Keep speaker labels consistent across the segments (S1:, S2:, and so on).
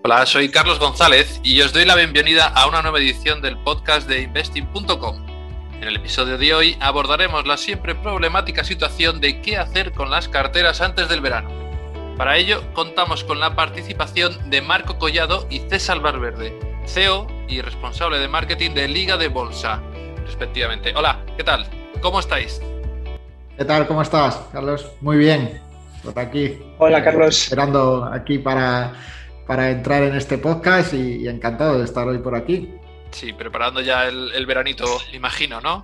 S1: Hola, soy Carlos González y os doy la bienvenida a una nueva edición del podcast de Investing.com. En el episodio de hoy abordaremos la siempre problemática situación de qué hacer con las carteras antes del verano. Para ello contamos con la participación de Marco Collado y César Valverde, CEO y responsable de marketing de Liga de Bolsa, respectivamente. Hola, ¿qué tal? ¿Cómo estáis?
S2: ¿Qué tal? ¿Cómo estás, Carlos? Muy bien, por aquí.
S3: Hola, Carlos.
S2: Esperando aquí para entrar en este podcast y encantado de estar hoy por aquí.
S1: Sí, preparando ya el veranito, imagino, ¿no?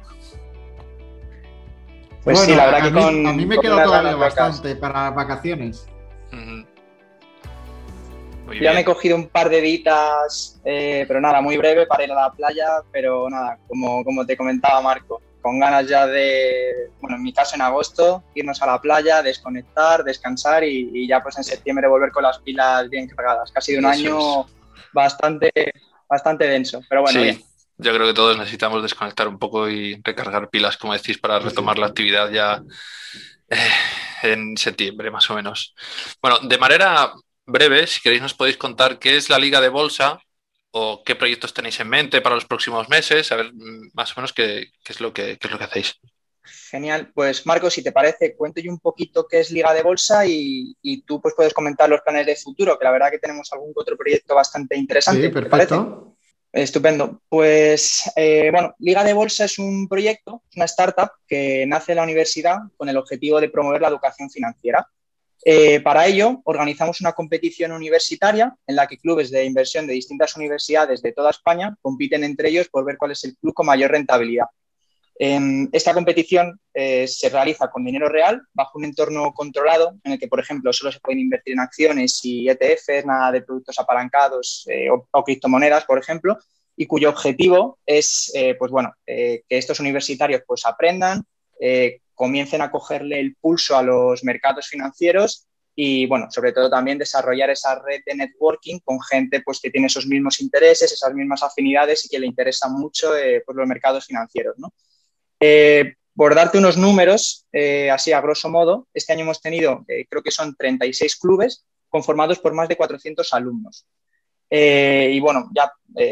S3: Pues
S2: bueno,
S3: sí, la verdad que
S2: a mí me queda todavía bastante
S3: locas
S2: para vacaciones.
S1: Muy
S3: Ya
S1: bien.
S3: me he cogido un par de días, pero nada, muy breve para ir a la playa, pero nada, como te comentaba Marco, con ganas ya de, bueno, en mi caso en agosto, irnos a la playa, desconectar, descansar y ya pues en septiembre volver con las pilas bien cargadas. Que ha sido un año bastante denso, pero bueno,
S1: Sí,
S3: bien.
S1: yo creo que todos necesitamos desconectar un poco y recargar pilas, como decís, para retomar la actividad ya en septiembre, más o menos. Bueno, de manera breve, si queréis nos podéis contar qué es la Liga de Bolsa o qué proyectos tenéis en mente para los próximos meses, a ver más o menos qué es lo que hacéis.
S3: Genial, pues Marco, si te parece, cuento yo un poquito qué es Liga de Bolsa y tú pues puedes comentar los planes de futuro, que la verdad que tenemos algún otro proyecto bastante interesante,
S2: Sí,
S3: ¿te parece?
S2: perfecto.
S3: Estupendo. Pues bueno, Liga de Bolsa es un proyecto, una startup que nace en la universidad con el objetivo de promover la educación financiera. Para ello, organizamos una competición universitaria en la que clubes de inversión de distintas universidades de toda España compiten entre ellos por ver cuál es el club con mayor rentabilidad. Esta competición se realiza con dinero real, bajo un entorno controlado, en el que, por ejemplo, solo se pueden invertir en acciones y ETFs, nada de productos apalancados o criptomonedas, por ejemplo, y cuyo objetivo es pues bueno, que estos universitarios pues, aprendan, comiencen a cogerle el pulso a los mercados financieros y, bueno, sobre todo también desarrollar esa red de networking con gente pues, que tiene esos mismos intereses, esas mismas afinidades y que le interesan mucho pues, los mercados financieros, ¿no? Por darte unos números, así a grosso modo, este año hemos tenido, creo que son 36 clubes conformados por más de 400 alumnos. Y bueno, ya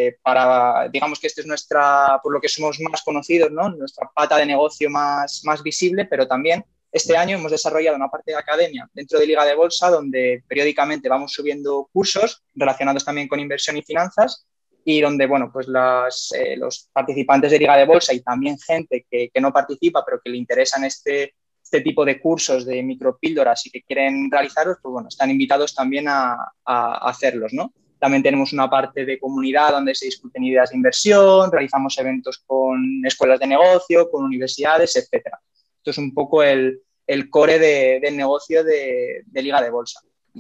S3: digamos que esta es nuestra, por lo que somos más conocidos, ¿no? Nuestra pata de negocio más visible, pero también este año hemos desarrollado una parte de academia dentro de Liga de Bolsa donde periódicamente vamos subiendo cursos relacionados también con inversión y finanzas y donde, bueno, pues los participantes de Liga de Bolsa y también gente que no participa pero que le interesan este tipo de cursos de micropíldoras y que quieren realizarlos, pues bueno, están invitados también a hacerlos, ¿no? También tenemos una parte de comunidad donde se discuten ideas de inversión, realizamos eventos con escuelas de negocio, con universidades, etcétera. Esto es un poco el core del negocio de Liga de Bolsa.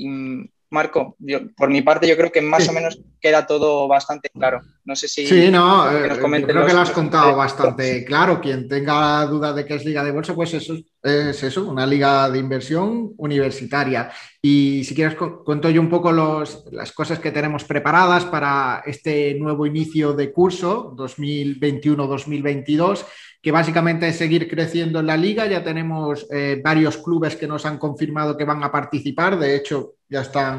S3: Marco, por mi parte yo creo que más o menos queda todo bastante claro. No sé si
S2: Sí, no,
S3: que nos
S2: yo
S3: comenten
S2: creo que lo has
S3: los
S2: contado
S3: proyectos.
S2: bastante claro. Quien tenga duda de qué es Liga de Bolsa, pues eso es eso, una liga de inversión universitaria. Y si quieres, cuento yo un poco las cosas que tenemos preparadas para este nuevo inicio de curso 2021-2022, que básicamente es seguir creciendo en la liga. Ya tenemos varios clubes que nos han confirmado que van a participar. De hecho, ya están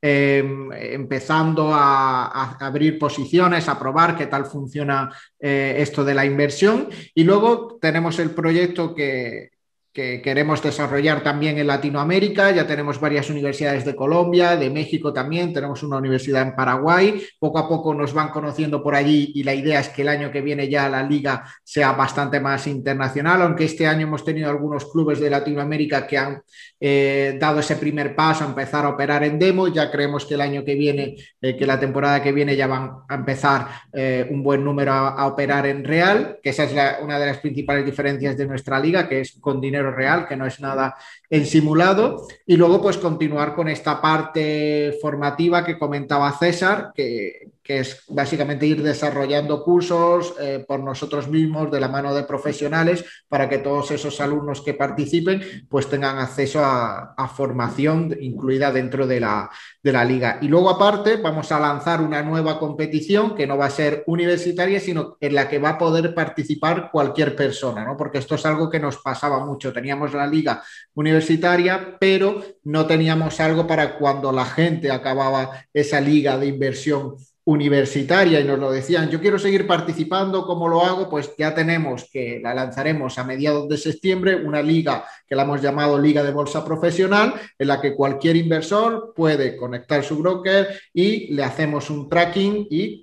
S2: empezando a abrir posiciones, a probar qué tal funciona esto de la inversión. Y luego tenemos el proyecto que queremos desarrollar también en Latinoamérica. Ya tenemos varias universidades de Colombia, de México también, tenemos una universidad en Paraguay. Poco a poco nos van conociendo por allí y la idea es que el año que viene ya la liga sea bastante más internacional, aunque este año hemos tenido algunos clubes de Latinoamérica que han dado ese primer paso a empezar a operar en demo. Ya creemos que el año que viene, que la temporada que viene ya van a empezar un buen número a operar en real, que esa es una de las principales diferencias de nuestra liga, que es con dinero real, que no es nada en simulado. Y luego pues continuar con esta parte formativa que comentaba César, que que es básicamente ir desarrollando cursos por nosotros mismos de la mano de profesionales para que todos esos alumnos que participen pues tengan acceso a formación incluida dentro de la liga. Y luego aparte vamos a lanzar una nueva competición que no va a ser universitaria, sino en la que va a poder participar cualquier persona, ¿no? Porque esto es algo que nos pasaba mucho. Teníamos la liga universitaria, pero no teníamos algo para cuando la gente acababa esa liga de inversión universitaria y nos lo decían, yo quiero seguir participando, ¿cómo lo hago? Pues ya tenemos que la lanzaremos a mediados de septiembre, una liga que la hemos llamado Liga de Bolsa Profesional, en la que cualquier inversor puede conectar su broker y le hacemos un tracking y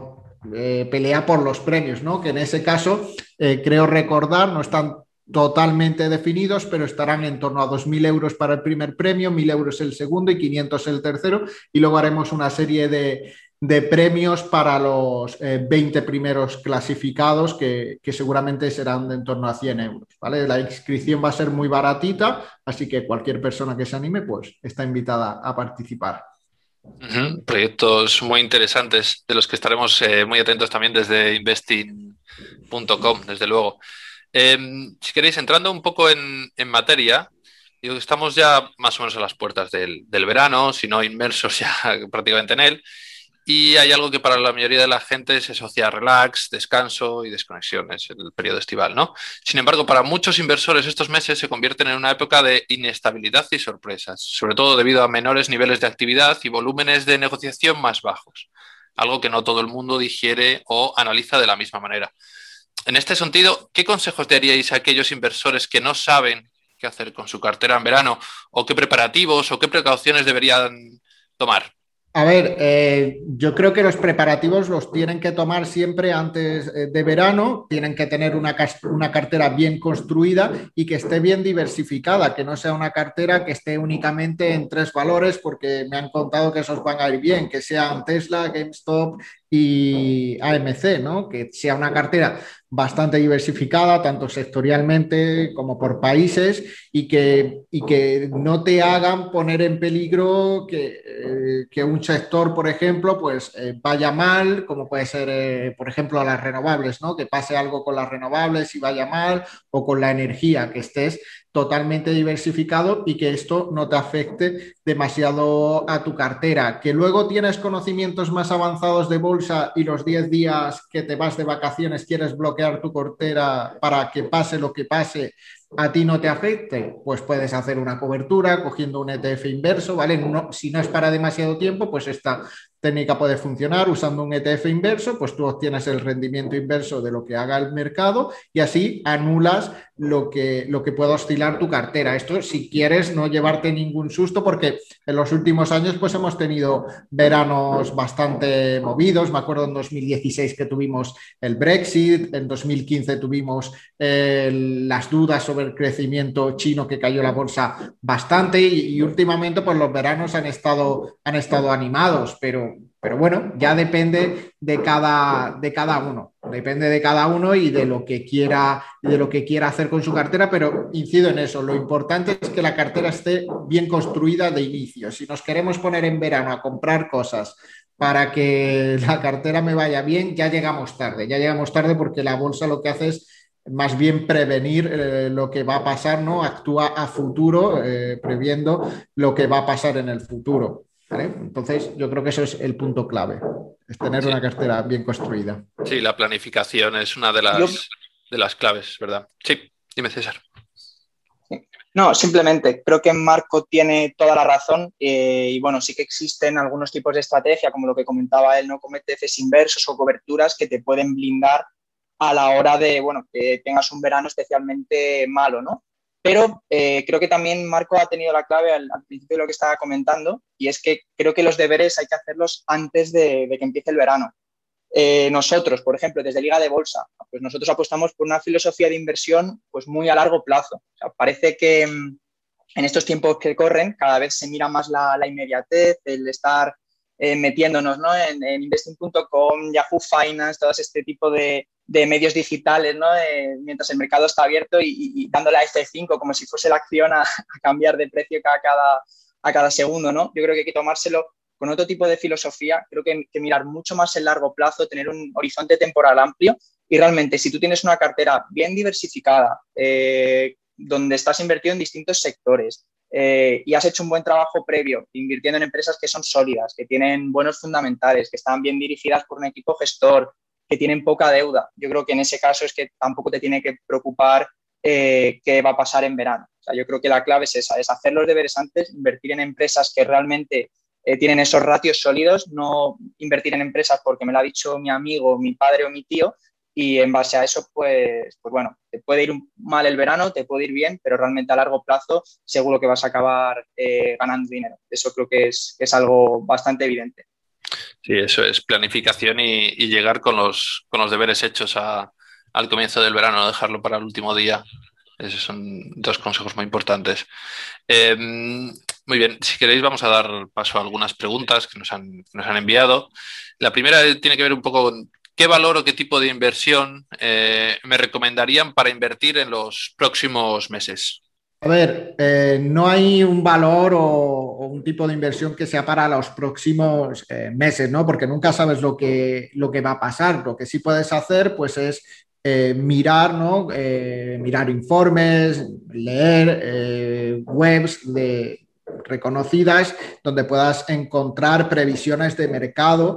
S2: pelea por los premios, ¿no? Que en ese caso, creo recordar, no están totalmente definidos, pero estarán en torno a 2.000 euros para el primer premio, 1.000 euros el segundo y 500 el tercero, y luego haremos una serie de premios para los 20 primeros clasificados que seguramente serán de en torno a 100 euros, ¿vale? La inscripción va a ser muy baratita, así que cualquier persona que se anime pues está invitada a participar.
S1: Proyectos muy interesantes de los que estaremos muy atentos también desde investing.com, desde luego. Si queréis, entrando un poco en materia, estamos ya más o menos a las puertas del verano, si no inmersos ya prácticamente en él, y hay algo que para la mayoría de la gente se asocia a relax, descanso y desconexión, es el periodo estival, ¿no? Sin embargo, para muchos inversores estos meses se convierten en una época de inestabilidad y sorpresas, sobre todo debido a menores niveles de actividad y volúmenes de negociación más bajos, algo que no todo el mundo digiere o analiza de la misma manera. En este sentido, ¿qué consejos daríais a aquellos inversores que no saben qué hacer con su cartera en verano o qué preparativos o qué precauciones deberían tomar?
S2: A ver, yo creo que los preparativos los tienen que tomar siempre antes de verano, tienen que tener una cartera bien construida y que esté bien diversificada, que no sea una cartera que esté únicamente en 3 valores, porque me han contado que esos van a ir bien, que sean Tesla, GameStop y AMC, ¿no? Que sea una cartera bastante diversificada, tanto sectorialmente como por países, y que no te hagan poner en peligro que un sector, por ejemplo, pues vaya mal, como puede ser, por ejemplo, las renovables, ¿no? Que pase algo con las renovables y vaya mal, o con la energía, que estés totalmente diversificado y que esto no te afecte demasiado a tu cartera. Que luego tienes conocimientos más avanzados de bolsa y los 10 días que te vas de vacaciones quieres bloquear tu cartera para que pase lo que pase, a ti no te afecte, pues puedes hacer una cobertura cogiendo un ETF inverso, ¿vale? No, si no es para demasiado tiempo, pues esta técnica puede funcionar usando un ETF inverso, pues tú obtienes el rendimiento inverso de lo que haga el mercado y así anulas lo que pueda oscilar tu cartera. Esto si quieres no llevarte ningún susto, porque en los últimos años pues hemos tenido veranos bastante movidos. Me acuerdo en 2016 que tuvimos el Brexit, en 2015 tuvimos las dudas sobre el crecimiento chino, que cayó la bolsa bastante, y últimamente pues los veranos han estado animados, pero bueno, ya depende de cada uno. Depende de cada uno y de lo que quiera hacer con su cartera, pero incido en eso. Lo importante es que la cartera esté bien construida de inicio. Si nos queremos poner en verano a comprar cosas para que la cartera me vaya bien, ya llegamos tarde porque la bolsa lo que hace es más bien prevenir lo que va a pasar, ¿no? Actúa a futuro, previendo lo que va a pasar en el futuro, ¿vale? Entonces, yo creo que eso es el punto clave, es tener una cartera bien construida.
S1: Sí, la planificación es una de las claves, ¿verdad? Sí, dime, César.
S3: No, simplemente creo que Marco tiene toda la razón y bueno, sí que existen algunos tipos de estrategia, como lo que comentaba él, ¿no? Como ETFs inversos o coberturas que te pueden blindar a la hora de, bueno, que tengas un verano especialmente malo, ¿no? Pero creo que también Marco ha tenido la clave al principio de lo que estaba comentando, y es que creo que los deberes hay que hacerlos antes de que empiece el verano. Nosotros, por ejemplo, desde Liga de Bolsa, pues nosotros apostamos por una filosofía de inversión pues muy a largo plazo. O sea, parece que en estos tiempos que corren cada vez se mira más la inmediatez, el estar metiéndonos, ¿no? en investing.com, Yahoo Finance, todo este tipo de medios digitales, ¿no? Mientras el mercado está abierto y dándole a F5 como si fuese la acción a cambiar de precio a cada segundo, ¿no? Yo creo que hay que tomárselo con otro tipo de filosofía, creo que mirar mucho más en largo plazo, tener un horizonte temporal amplio y realmente si tú tienes una cartera bien diversificada, donde estás invertido en distintos sectores y has hecho un buen trabajo previo, invirtiendo en empresas que son sólidas, que tienen buenos fundamentales, que están bien dirigidas por un equipo gestor, que tienen poca deuda. Yo creo que en ese caso es que tampoco te tiene que preocupar qué va a pasar en verano. O sea, yo creo que la clave es esa, es hacer los deberes antes, invertir en empresas que realmente tienen esos ratios sólidos, no invertir en empresas porque me lo ha dicho mi amigo, mi padre o mi tío, y en base a eso, pues bueno, te puede ir mal el verano, te puede ir bien, pero realmente a largo plazo seguro que vas a acabar ganando dinero. Eso creo que es algo bastante evidente.
S1: Sí, eso es planificación y llegar con los deberes hechos al comienzo del verano, no dejarlo para el último día. Esos son dos consejos muy importantes. Muy bien, si queréis vamos a dar paso a algunas preguntas que nos han enviado. La primera tiene que ver un poco con qué valor o qué tipo de inversión me recomendarían para invertir en los próximos meses.
S2: A ver, no hay un valor o un tipo de inversión que sea para los próximos meses, ¿no? Porque nunca sabes lo que va a pasar. Lo que sí puedes hacer, pues, es mirar, ¿no? Mirar informes, leer webs reconocidas donde puedas encontrar previsiones de mercado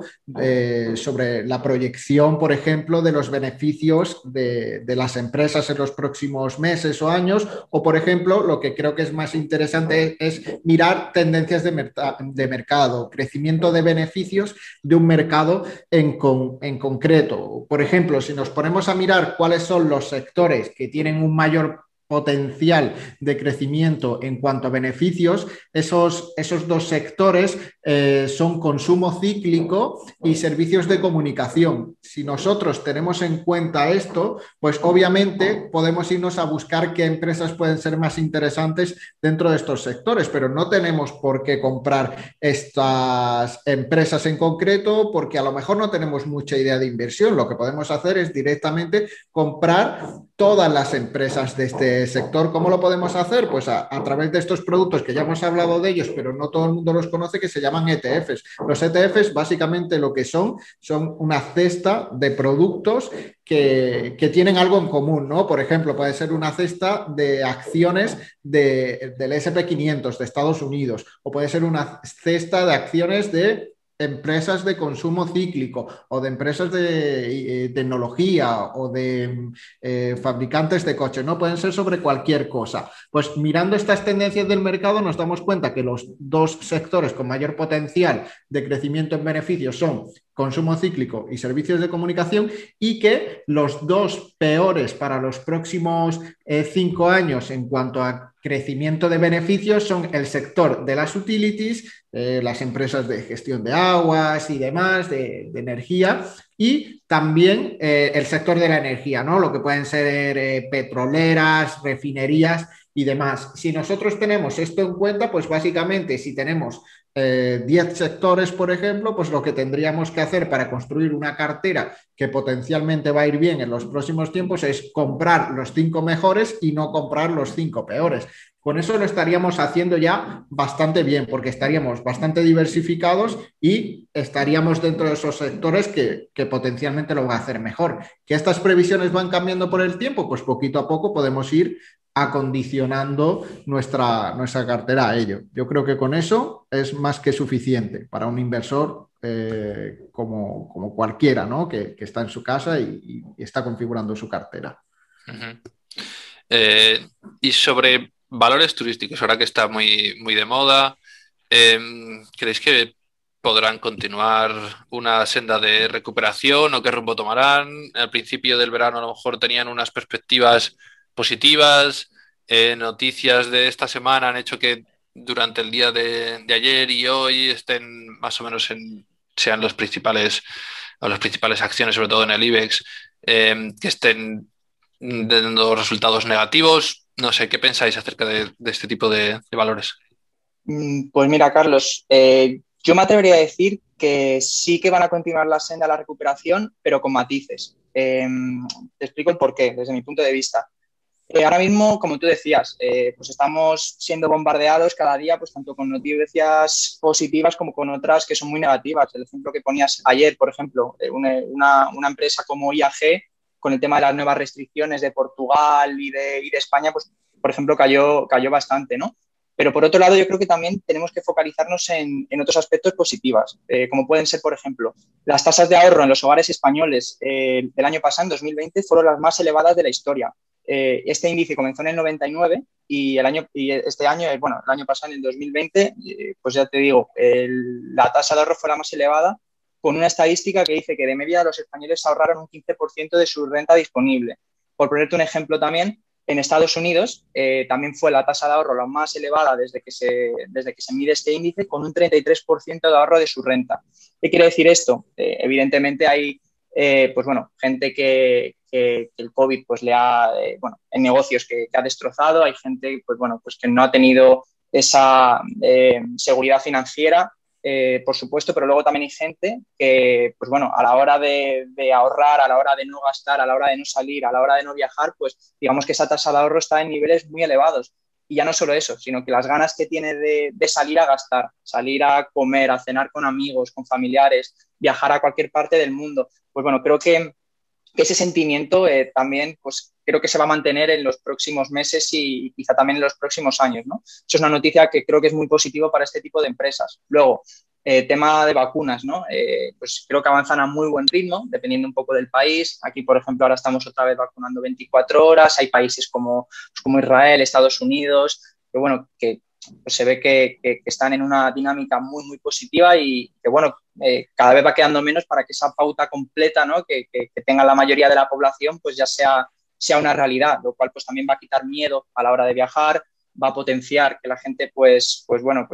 S2: sobre la proyección, por ejemplo, de los beneficios de las empresas en los próximos meses o años, o por ejemplo, lo que creo que es más interesante es mirar tendencias de mercado, crecimiento de beneficios de un mercado en concreto. Por ejemplo, si nos ponemos a mirar cuáles son los sectores que tienen un mayor potencial de crecimiento en cuanto a beneficios, esos dos sectores son consumo cíclico y servicios de comunicación. Si nosotros tenemos en cuenta esto, pues obviamente podemos irnos a buscar qué empresas pueden ser más interesantes dentro de estos sectores, pero no tenemos por qué comprar estas empresas en concreto porque a lo mejor no tenemos mucha idea de inversión. Lo que podemos hacer es directamente comprar todas las empresas de este sector. ¿Cómo lo podemos hacer? Pues a través de estos productos que ya hemos hablado de ellos, pero no todo el mundo los conoce, que se llaman ETFs. Los ETFs básicamente lo que son una cesta de productos que tienen algo en común, ¿no? Por ejemplo, puede ser una cesta de acciones del S&P 500 de Estados Unidos, o puede ser una cesta de acciones de empresas de consumo cíclico o de empresas de tecnología o de fabricantes de coches, ¿no? Pueden ser sobre cualquier cosa. Pues mirando estas tendencias del mercado nos damos cuenta que los dos sectores con mayor potencial de crecimiento en beneficios son consumo cíclico y servicios de comunicación, y que los dos peores para los próximos 5 años en cuanto a crecimiento de beneficios son el sector de las utilities, las empresas de gestión de aguas y demás, de energía, y también el sector de la energía, ¿no? Lo que pueden ser petroleras, refinerías y demás. Si nosotros tenemos esto en cuenta, pues básicamente si tenemos 10 sectores, por ejemplo, pues lo que tendríamos que hacer para construir una cartera que potencialmente va a ir bien en los próximos tiempos es comprar los 5 mejores y no comprar los 5 peores. Con eso lo estaríamos haciendo ya bastante bien, porque estaríamos bastante diversificados y estaríamos dentro de esos sectores que potencialmente lo van a hacer mejor. ¿Que estas previsiones van cambiando por el tiempo? Pues poquito a poco podemos ir acondicionando nuestra cartera a ello. Yo creo que con eso es más que suficiente para un inversor como cualquiera, ¿no? que está en su casa y está configurando su cartera.
S1: Uh-huh. Y sobre valores turísticos, ahora que está muy, muy de moda, ¿creéis que podrán continuar una senda de recuperación o qué rumbo tomarán? Al principio del verano a lo mejor tenían unas perspectivas positivas, noticias de esta semana han hecho que durante el día de ayer y hoy estén más o menos sean las principales acciones, sobre todo en el IBEX, que estén dando resultados negativos. No sé, ¿qué pensáis acerca de este tipo de valores?
S3: Pues mira, Carlos, yo me atrevería a decir que sí que van a continuar la senda de la recuperación, pero con matices. Te explico el porqué, desde mi punto de vista. Ahora mismo, como tú decías, pues estamos siendo bombardeados cada día, pues tanto con noticias positivas como con otras que son muy negativas. El ejemplo que ponías ayer, por ejemplo, una empresa como IAG, con el tema de las nuevas restricciones de Portugal y de España, pues, por ejemplo, cayó bastante, ¿no? Pero por otro lado, yo creo que también tenemos que focalizarnos en otros aspectos positivos, como pueden ser, por ejemplo, las tasas de ahorro en los hogares españoles el año pasado, en 2020, fueron las más elevadas de la historia. Este índice comenzó en el 99 y este año, bueno, el año pasado, en el 2020, pues ya te digo, la tasa de ahorro fue la más elevada, con una estadística que dice que de media los españoles ahorraron un 15% de su renta disponible. Por ponerte un ejemplo también, en Estados Unidos también fue la tasa de ahorro la más elevada desde que se mide este índice, con un 33% de ahorro de su renta. ¿Qué quiere decir esto? Evidentemente hay pues bueno, gente que el COVID pues le ha, en negocios que ha destrozado, hay gente pues bueno, pues que no ha tenido esa seguridad financiera, por supuesto, pero luego también hay gente que, pues bueno, a la hora de ahorrar, a la hora de no gastar, a la hora de no salir, a la hora de no viajar, pues digamos que esa tasa de ahorro está en niveles muy elevados. Y ya no solo eso, sino que las ganas que tiene de salir a gastar, salir a comer, a cenar con amigos, con familiares, viajar a cualquier parte del mundo, pues bueno, creo que ese sentimiento también, pues creo que se va a mantener en los próximos meses y quizá también en los próximos años, ¿no? Eso es una noticia que creo que es muy positivo para este tipo de empresas. Luego, tema de vacunas, ¿no? Pues creo que avanzan a muy buen ritmo, dependiendo un poco del país. Aquí, por ejemplo, ahora estamos otra vez vacunando 24 horas. Hay países como Israel, Estados Unidos, que bueno, que pues se ve que están en una dinámica muy, muy positiva y que, bueno, cada vez va quedando menos para que esa pauta completa, ¿no? que tenga la mayoría de la población, pues ya sea una realidad, lo cual pues también va a quitar miedo a la hora de viajar, va a potenciar que la gente pues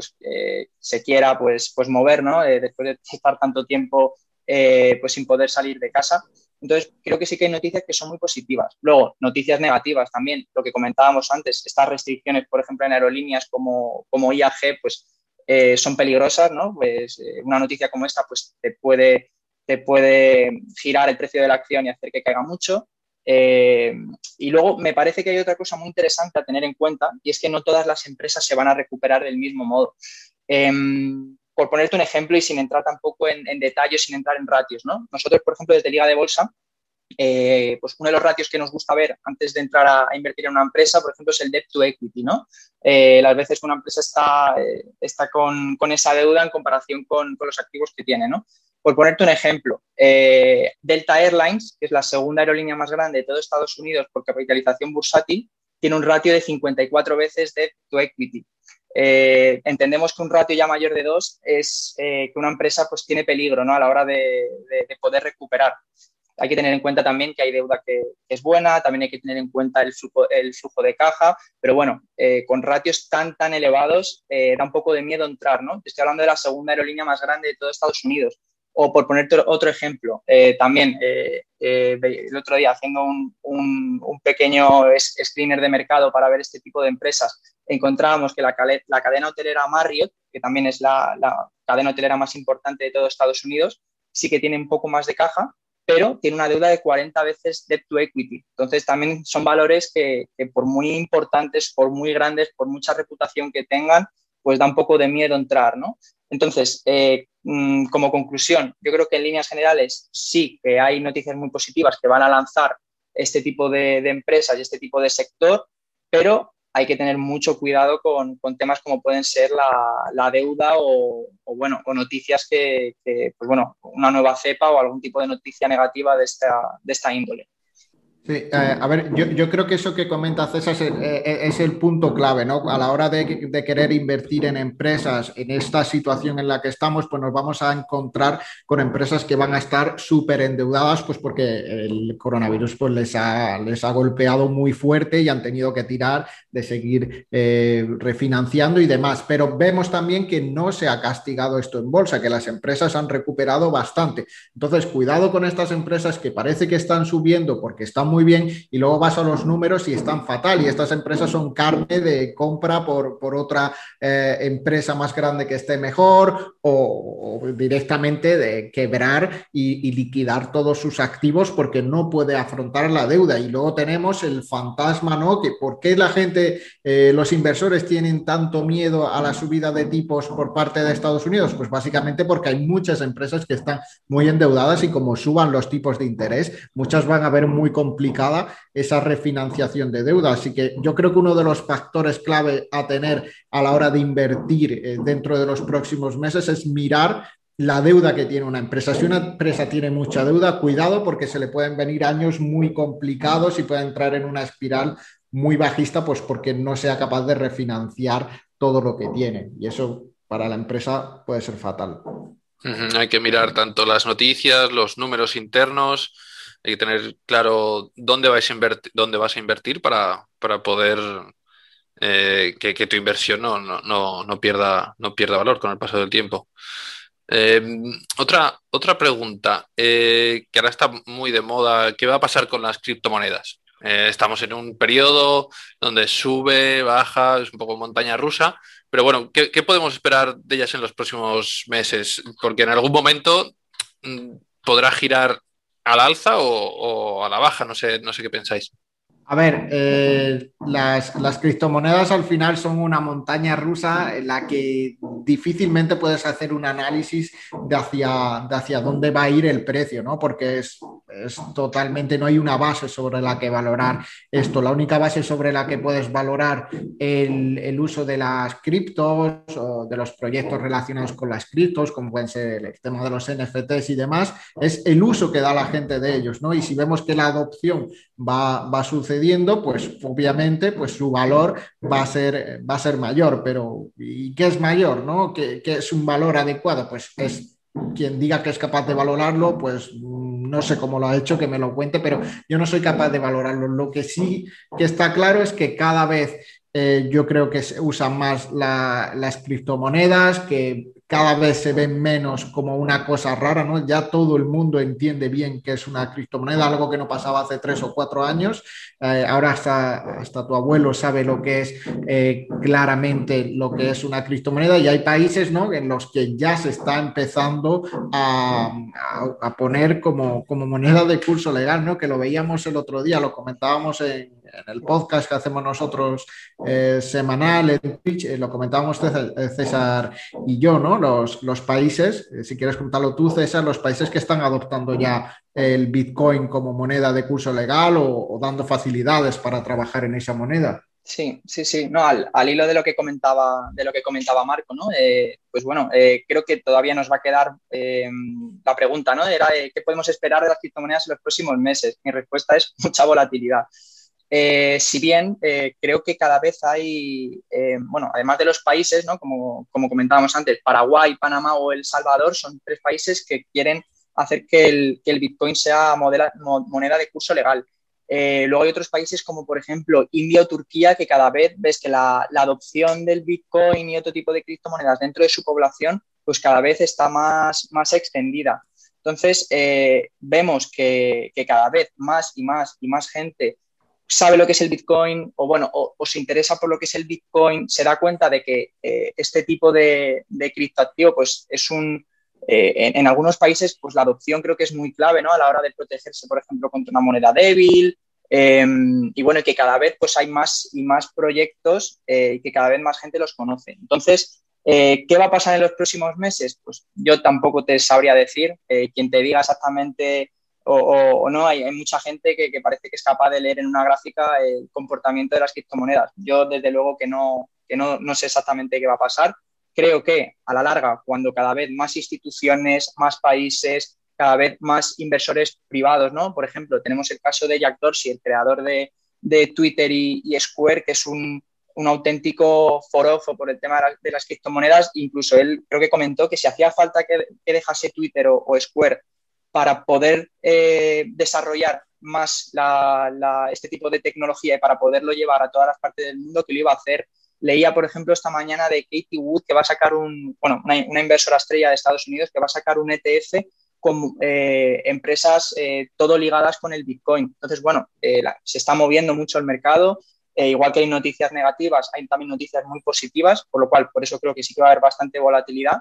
S3: se quiera pues mover, ¿no? Después de estar tanto tiempo pues sin poder salir de casa. Entonces, creo que sí que hay noticias que son muy positivas. Luego, noticias negativas también, lo que comentábamos antes, estas restricciones, por ejemplo, en aerolíneas como IAG, pues son peligrosas, ¿no? Pues una noticia como esta pues te puede girar el precio de la acción y hacer que caiga mucho. Y luego me parece que hay otra cosa muy interesante a tener en cuenta, y es que no todas las empresas se van a recuperar del mismo modo. Por ponerte un ejemplo y sin entrar tampoco en detalles, sin entrar en ratios, ¿no? Nosotros, por ejemplo, desde Liga de Bolsa, pues uno de los ratios que nos gusta ver antes de entrar a invertir en una empresa, por ejemplo, es el debt to equity, ¿no? Las veces que una empresa está con esa deuda en comparación con los activos que tiene, ¿no? Por ponerte un ejemplo, Delta Airlines, que es la segunda aerolínea más grande de todo Estados Unidos por capitalización bursátil, tiene un ratio de 54 veces debt to equity. Entendemos que un ratio ya mayor de 2 es que una empresa pues tiene peligro, ¿no? A la hora de poder recuperar. Hay que tener en cuenta también que hay deuda que es buena, también hay que tener en cuenta el flujo de caja, pero bueno, con ratios tan elevados da un poco de miedo entrar, ¿no? Estoy hablando de la segunda aerolínea más grande de todo Estados Unidos. O por ponerte otro ejemplo, también el otro día haciendo un pequeño screener de mercado para ver este tipo de empresas, encontrábamos que la cadena hotelera Marriott, que también es la cadena hotelera más importante de todo Estados Unidos, sí que tiene un poco más de caja, pero tiene una deuda de 40 veces debt to equity. Entonces también son valores que por muy importantes, por muy grandes, por mucha reputación que tengan, pues da un poco de miedo entrar, ¿no? Entonces, como conclusión, yo creo que en líneas generales sí que hay noticias muy positivas que van a lanzar este tipo de empresas y este tipo de sector, pero hay que tener mucho cuidado con temas como pueden ser la deuda o noticias que, pues bueno, una nueva cepa o algún tipo de noticia negativa de esta índole.
S2: Sí, a ver, yo creo que eso que comenta César es el punto clave, ¿no? A la hora de querer invertir en empresas en esta situación en la que estamos, pues nos vamos a encontrar con empresas que van a estar súper endeudadas, pues porque el coronavirus pues les ha golpeado muy fuerte y han tenido que tirar de seguir refinanciando y demás. Pero vemos también que no se ha castigado esto en bolsa, que las empresas han recuperado bastante. Entonces, cuidado con estas empresas que parece que están subiendo porque están muy bien y luego vas a los números y están fatal y estas empresas son carne de compra por otra empresa más grande que esté mejor o directamente de quebrar y liquidar todos sus activos porque no puede afrontar la deuda. Y luego tenemos el fantasma, ¿no? Que por qué la gente, los inversores tienen tanto miedo a la subida de tipos por parte de Estados Unidos, pues básicamente porque hay muchas empresas que están muy endeudadas y como suban los tipos de interés, muchas van a ver muy complicada esa refinanciación de deuda. Así que yo creo que uno de los factores clave a tener a la hora de invertir dentro de los próximos meses es mirar la deuda que tiene una empresa. Si una empresa tiene mucha deuda, cuidado porque se le pueden venir años muy complicados y puede entrar en una espiral muy bajista, pues porque no sea capaz de refinanciar todo lo que tiene. Y eso para la empresa puede ser fatal.
S1: Hay que mirar tanto las noticias, los números internos, hay que tener claro dónde vas a invertir para poder que tu inversión no pierda valor con el paso del tiempo. Eh, otra pregunta, que ahora está muy de moda, ¿qué va a pasar con las criptomonedas? Estamos en un periodo donde sube, baja, es un poco montaña rusa, pero bueno, ¿qué podemos esperar de ellas en los próximos meses? Porque en algún momento podrá girar al alza o a la baja, no sé qué pensáis.
S2: A ver, las criptomonedas al final son una montaña rusa en la que difícilmente puedes hacer un análisis de hacia dónde va a ir el precio, ¿no? Porque es totalmente, no hay una base sobre la que valorar esto. La única base sobre la que puedes valorar el uso de las criptos o de los proyectos relacionados con las criptos, como pueden ser el tema de los NFTs y demás, es el uso que da la gente de ellos, ¿no? Y si vemos que la adopción va sucediendo, pues obviamente pues su valor va a ser mayor, pero ¿y qué es mayor, no? ¿Qué es un valor adecuado? Pues es quien diga que es capaz de valorarlo, pues no sé cómo lo ha hecho, que me lo cuente, pero yo no soy capaz de valorarlo. Lo que sí que está claro es que cada vez yo creo que se usan más las criptomonedas, que cada vez se ven menos como una cosa rara, ¿no? Ya todo el mundo entiende bien qué es una criptomoneda, algo que no pasaba hace 3 o 4 años. Ahora hasta tu abuelo sabe lo que es claramente lo que es una criptomoneda y hay países, ¿no?, en los que ya se está empezando a poner como moneda de curso legal, ¿no? Que lo veíamos el otro día, lo comentábamos en el podcast que hacemos nosotros semanal en Twitch, lo comentábamos César y yo, ¿no? Los países, si quieres contarlo tú, César, los países que están adoptando ya el Bitcoin como moneda de curso legal o dando facilidades para trabajar en esa moneda.
S3: Sí. No, al hilo de lo que comentaba Marco, ¿no? Pues bueno, creo que todavía nos va a quedar la pregunta, ¿no? Era ¿qué podemos esperar de las criptomonedas en los próximos meses? Mi respuesta es mucha volatilidad. Si bien creo que cada vez hay, bueno, además de los países, ¿no? Como comentábamos antes, Paraguay, Panamá o El Salvador son 3 países que quieren hacer que el Bitcoin sea moneda de curso legal. Luego hay otros países como, por ejemplo, India o Turquía, que cada vez ves que la adopción del Bitcoin y otro tipo de criptomonedas dentro de su población, pues cada vez está más extendida. Entonces, vemos que cada vez más y más gente sabe lo que es el Bitcoin o se interesa por lo que es el Bitcoin, se da cuenta de que este tipo de criptoactivo pues es en algunos países pues la adopción creo que es muy clave, ¿no? A la hora de protegerse, por ejemplo, contra una moneda débil y bueno, que cada vez pues hay más y más proyectos y que cada vez más gente los conoce. Entonces, ¿qué va a pasar en los próximos meses? Pues yo tampoco te sabría decir. Quien te diga exactamente o no, hay mucha gente que parece que es capaz de leer en una gráfica el comportamiento de las criptomonedas. Yo, desde luego, que no sé exactamente qué va a pasar. Creo que, a la larga, cuando cada vez más instituciones, más países, cada vez más inversores privados, ¿no? Por ejemplo, tenemos el caso de Jack Dorsey, el creador de Twitter y Square, que es un auténtico forofo por el tema de las criptomonedas. Incluso él creo que comentó que si hacía falta que dejase Twitter o Square para poder desarrollar más este tipo de tecnología y para poderlo llevar a todas las partes del mundo, que lo iba a hacer. Leía, por ejemplo, esta mañana de Katie Wood, que va a sacar una inversora estrella de Estados Unidos, que va a sacar un ETF con empresas todo ligadas con el Bitcoin. Entonces, bueno, se está moviendo mucho el mercado. Igual que hay noticias negativas, hay también noticias muy positivas, por lo cual, por eso creo que sí que va a haber bastante volatilidad.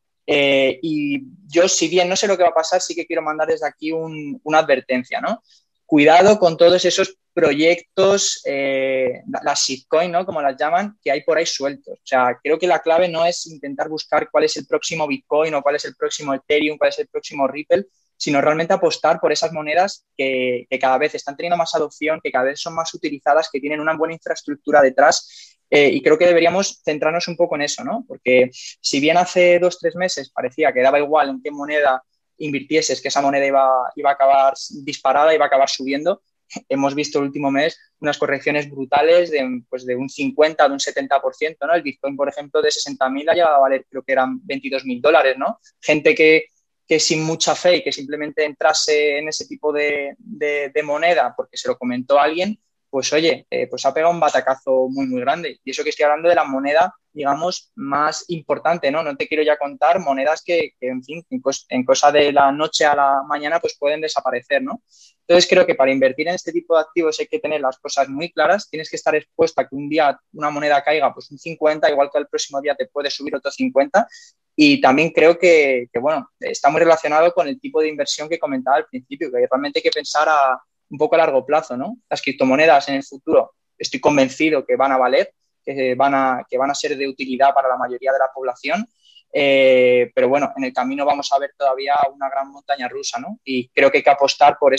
S3: Y yo, si bien no sé lo que va a pasar, sí que quiero mandar desde aquí una advertencia, ¿no? Cuidado con todos esos proyectos, las shitcoin, ¿no? Como las llaman, que hay por ahí sueltos. O sea, creo que la clave no es intentar buscar cuál es el próximo Bitcoin o cuál es el próximo Ethereum, cuál es el próximo Ripple, sino realmente apostar por esas monedas que cada vez están teniendo más adopción, que cada vez son más utilizadas, que tienen una buena infraestructura detrás. Y creo que deberíamos centrarnos un poco en eso, ¿no? Porque si bien hace 2-3 meses parecía que daba igual en qué moneda invirtieses, que esa moneda iba a acabar disparada, iba a acabar subiendo, hemos visto el último mes unas correcciones brutales de un 50, de un 70%, ¿no? El Bitcoin, por ejemplo, de 60.000 ha llegado a valer, creo que eran $22.000, ¿no? Gente que sin mucha fe y que simplemente entrase en ese tipo de moneda porque se lo comentó alguien, pues oye, pues ha pegado un batacazo muy, muy grande. Y eso que estoy hablando de la moneda, digamos, más importante, ¿no? No te quiero ya contar monedas que en fin, en cosa de la noche a la mañana, pues pueden desaparecer, ¿no? Entonces creo que para invertir en este tipo de activos hay que tener las cosas muy claras, tienes que estar expuesta a que un día una moneda caiga pues un 50, igual que el próximo día te puede subir otro 50, y también creo que bueno, está muy relacionado con el tipo de inversión que comentaba al principio, que realmente hay que pensar un poco a largo plazo, ¿no? Las criptomonedas en el futuro estoy convencido que van a valer, que van a ser de utilidad para la mayoría de la población, pero bueno, en el camino vamos a ver todavía una gran montaña rusa, ¿no? Y creo que hay que apostar por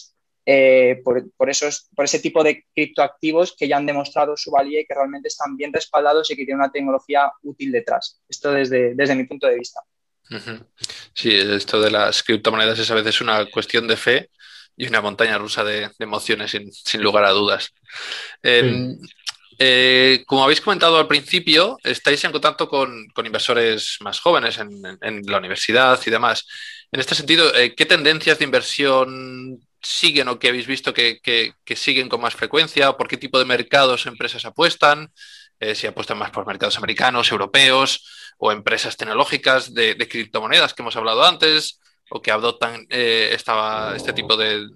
S3: por ese tipo de criptoactivos que ya han demostrado su valía y que realmente están bien respaldados y que tienen una tecnología útil detrás. Esto desde mi punto de vista.
S1: Sí, esto de las criptomonedas es a veces una cuestión de fe y una montaña rusa de emociones, sin lugar a dudas.
S2: Sí.
S1: Como habéis comentado al principio, estáis en contacto con inversores más jóvenes en la universidad y demás. En este sentido, ¿qué tendencias de inversión siguen o que habéis visto que siguen con más frecuencia? ¿Por qué tipo de mercados o empresas apuestan? Si apuestan más por mercados americanos, europeos o empresas tecnológicas de criptomonedas que hemos hablado antes o que adoptan este tipo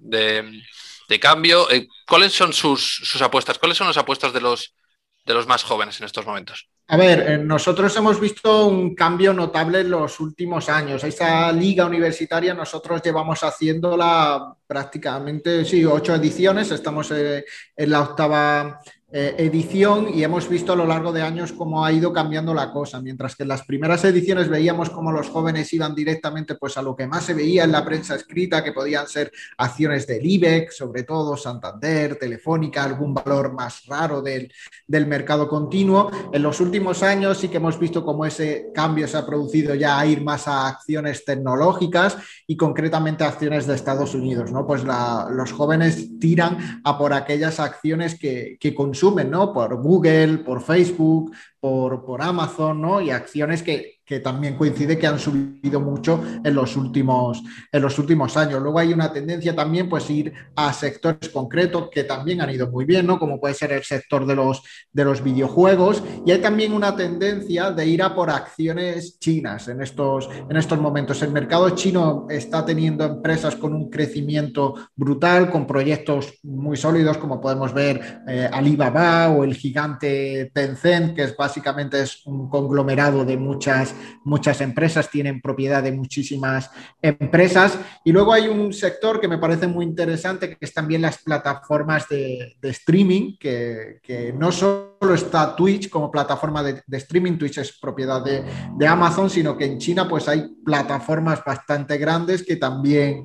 S1: de cambio. ¿Cuáles son sus apuestas? ¿Cuáles son las apuestas de los más jóvenes en estos momentos?
S2: A ver, nosotros hemos visto un cambio notable en los últimos años. Esta liga universitaria nosotros llevamos haciéndola prácticamente, sí, 8 ediciones. Estamos en la 8ª edición y hemos visto a lo largo de años cómo ha ido cambiando la cosa. Mientras que en las primeras ediciones veíamos cómo los jóvenes iban directamente pues, a lo que más se veía en la prensa escrita, que podían ser acciones del IBEX, sobre todo Santander, Telefónica, algún valor más raro del mercado continuo. En los últimos años sí que hemos visto cómo ese cambio se ha producido ya a ir más a acciones tecnológicas y concretamente a acciones de Estados Unidos, ¿no? Pues los jóvenes tiran a por aquellas acciones que consumen, ¿no? Por Google, por Facebook, por Amazon, ¿no? Y acciones que también coincide que han subido mucho en los últimos años. Luego hay una tendencia también pues ir a sectores concretos que también han ido muy bien, ¿no? Como puede ser el sector de los videojuegos, y hay también una tendencia de ir a por acciones chinas en estos momentos. El mercado chino está teniendo empresas con un crecimiento brutal, con proyectos muy sólidos, como podemos ver Alibaba o el gigante Tencent, que básicamente es un conglomerado de muchas empresas, tienen propiedad de muchísimas empresas. Y luego hay un sector que me parece muy interesante, que es también las plataformas de streaming, que no solo está Twitch como plataforma de streaming, Twitch es propiedad de Amazon, sino que en China pues hay plataformas bastante grandes que también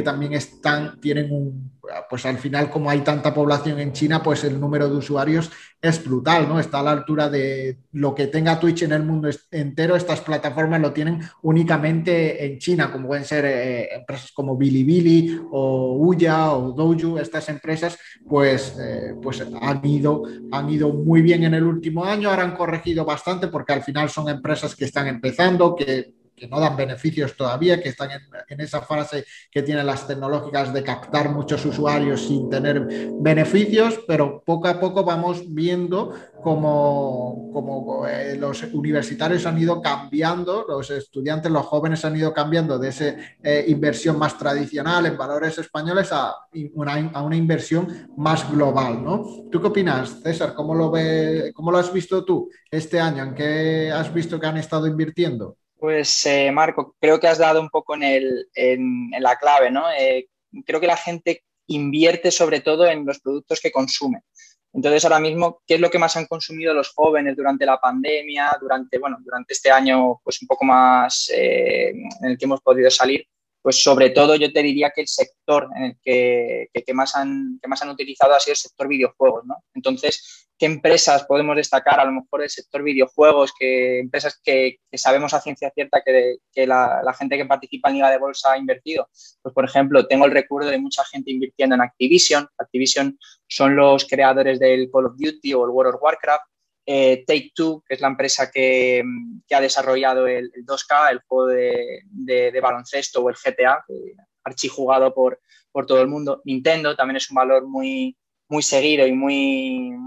S2: tienen pues al final, como hay tanta población en China, pues el número de usuarios es brutal, ¿no? Está a la altura de lo que tenga Twitch en el mundo entero. Estas plataformas lo tienen únicamente en China, como pueden ser empresas como Bilibili o Ouya o Douyu. Estas empresas pues han ido muy bien en el último año. Ahora han corregido bastante porque al final son empresas que están empezando, que que no dan beneficios todavía, que están en esa fase que tienen las tecnológicas de captar muchos usuarios sin tener beneficios, pero poco a poco vamos viendo cómo los universitarios han ido cambiando, los estudiantes, los jóvenes han ido cambiando de esa inversión más tradicional en valores españoles a una inversión más global, ¿no? ¿Tú qué opinas, César? ¿Cómo lo has visto tú este año? ¿En qué has visto que han estado invirtiendo?
S3: Pues Marco, creo que has dado un poco en la clave, ¿no? Creo que la gente invierte sobre todo en los productos que consume. Entonces, ahora mismo, ¿qué es lo que más han consumido los jóvenes durante la pandemia, durante este año pues un poco más en el que hemos podido salir? Pues sobre todo yo te diría que el sector en el que más han utilizado ha sido el sector videojuegos, ¿no? Entonces, ¿qué empresas podemos destacar? A lo mejor el sector videojuegos, empresas que sabemos a ciencia cierta que la gente que participa en Liga de Bolsa ha invertido. Pues, por ejemplo, tengo el recuerdo de mucha gente invirtiendo en Activision. Activision son los creadores del Call of Duty o el World of Warcraft. Take-Two, que es la empresa que ha desarrollado el 2K, el juego de baloncesto, o el GTA, archijugado por todo el mundo. Nintendo también es un valor muy, muy seguido y muy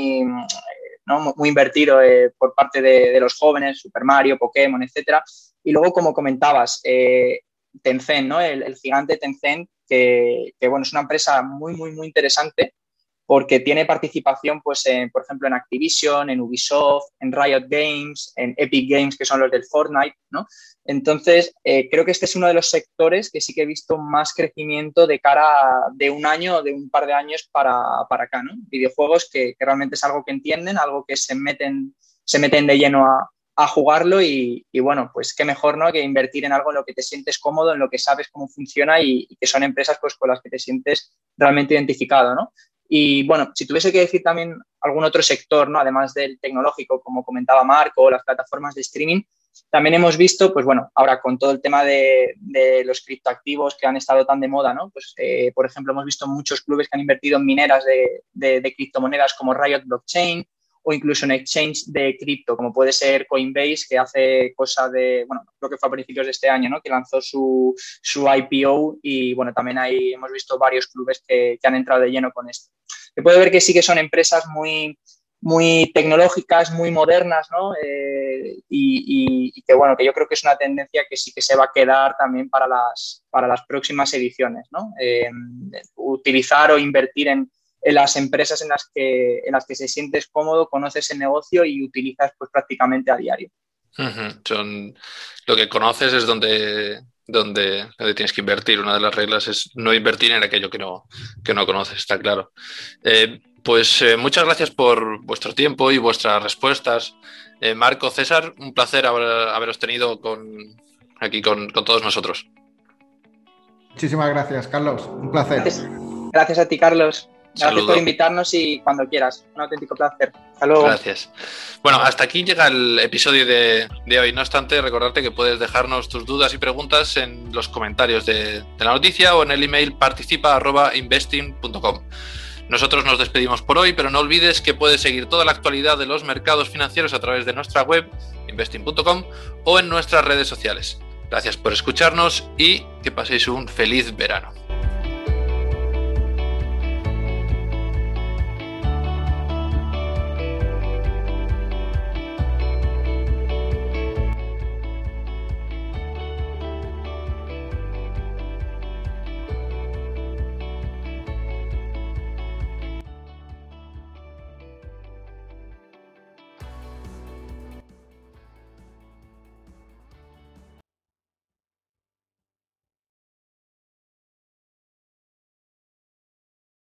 S3: invertido por parte de los jóvenes, Super Mario, Pokémon, etcétera. Y luego, como comentabas, Tencent, ¿no? El gigante Tencent, que bueno, es una empresa muy, muy, muy interesante, porque tiene participación, pues, por ejemplo, en Activision, en Ubisoft, en Riot Games, en Epic Games, que son los del Fortnite, ¿no? Entonces, creo que este es uno de los sectores que sí que he visto más crecimiento de cara de un año o de un par de años para acá, ¿no? Videojuegos que realmente es algo que entienden, algo que se meten de lleno a jugarlo y bueno, pues qué mejor, ¿no?, que invertir en algo en lo que te sientes cómodo, en lo que sabes cómo funciona y que son empresas, pues, con las que te sientes realmente identificado, ¿no? Y bueno, si tuviese que decir también algún otro sector, ¿no?, además del tecnológico, como comentaba Marco, las plataformas de streaming, también hemos visto, pues bueno, ahora con todo el tema de los criptoactivos que han estado tan de moda, ¿no? Pues, por ejemplo, hemos visto muchos clubes que han invertido en mineras de criptomonedas como Riot Blockchain, o incluso en exchange de cripto, como puede ser Coinbase, que hace cosa de, bueno, creo que fue a principios de este año, ¿no?, que lanzó su IPO y, bueno, también ahí hemos visto varios clubes que han entrado de lleno con esto. Se puede ver que sí que son empresas muy, muy tecnológicas, muy modernas, ¿no? Y que, bueno, que yo creo que es una tendencia que sí que se va a quedar también para las próximas ediciones, ¿no? Utilizar o invertir en las empresas en las que se sientes cómodo, conoces el negocio y utilizas, pues, prácticamente a diario.
S1: Son lo que conoces es donde tienes que invertir. Una de las reglas es no invertir en aquello que no conoces, está claro. Pues muchas gracias por vuestro tiempo y vuestras respuestas. Marco, César, un placer haberos tenido aquí con todos nosotros.
S2: Muchísimas gracias, Carlos. Un placer.
S3: Gracias a ti, Carlos. Gracias
S1: Saludo.
S3: por invitarnos y cuando quieras. Un auténtico placer. Hasta luego.
S1: Gracias. Bueno, hasta aquí llega el episodio de hoy. No obstante, recordarte que puedes dejarnos tus dudas y preguntas en los comentarios de la noticia o en el email participa@investing.com. Nosotros nos despedimos por hoy, pero no olvides que puedes seguir toda la actualidad de los mercados financieros a través de nuestra web, investing.com, o en nuestras redes sociales. Gracias por escucharnos y que paséis un feliz verano.